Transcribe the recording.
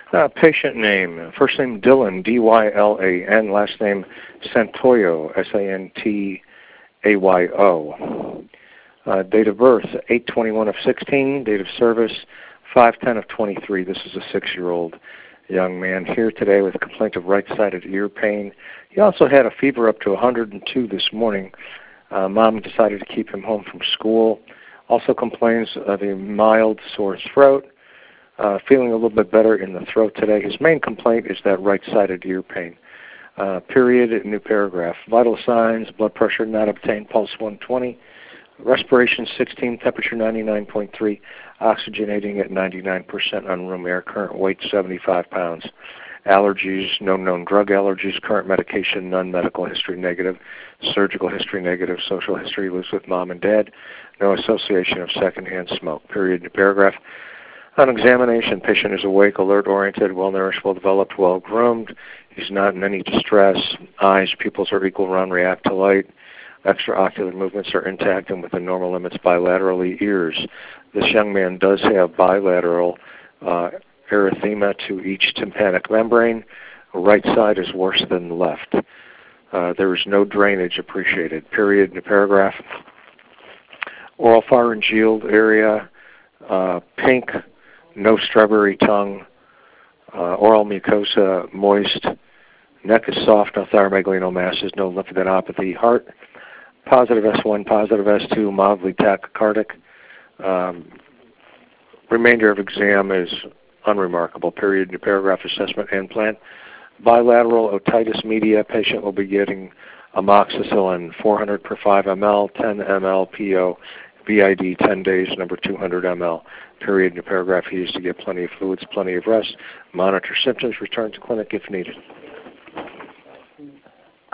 Patient name, first name Dylan, D-Y-L-A-N, last name Santoyo, S-A-N-T-A-Y-O. Date of birth, 8/21 of 16, date of service, 5/10 of 23. This is a 6-year-old young man here today with a complaint of right-sided ear pain. He also had a fever up to 102 this morning. Mom decided to keep him home from school. Also complains of a mild sore throat. Feeling a little bit better in the throat today. His main complaint is that right-sided ear pain. Period, new paragraph. Vital signs, blood pressure not obtained, pulse 120, respiration 16, temperature 99.3, oxygenating at 99% on room air, current weight 75 pounds. Allergies, no known drug allergies, current medication, none, medical history negative, surgical history negative, social history, lives with mom and dad, no association of secondhand smoke. Period, new paragraph. On examination, patient is awake, alert, oriented, well-nourished, well-developed, well-groomed. He's not in any distress. Eyes, pupils are equal, round, react to light. Extraocular movements are intact and within normal limits bilaterally. Ears. This young man does have bilateral erythema to each tympanic membrane. Right side is worse than the left. There is no drainage appreciated. Period. New paragraph. Oral pharyngeal area, pink. No strawberry tongue, oral mucosa moist, neck is soft, no thyromegalino masses, no lymphadenopathy, heart positive S1, positive S2, mildly tachycardic. Remainder of exam is unremarkable. Period. New paragraph. Assessment and plan. Bilateral otitis media. Patient will be getting amoxicillin 400 per 5 ml, 10 ml PO. BID 10 days, number 200 ml. Period. New paragraph. He is to get plenty of fluids, plenty of rest, monitor symptoms, return to clinic if needed.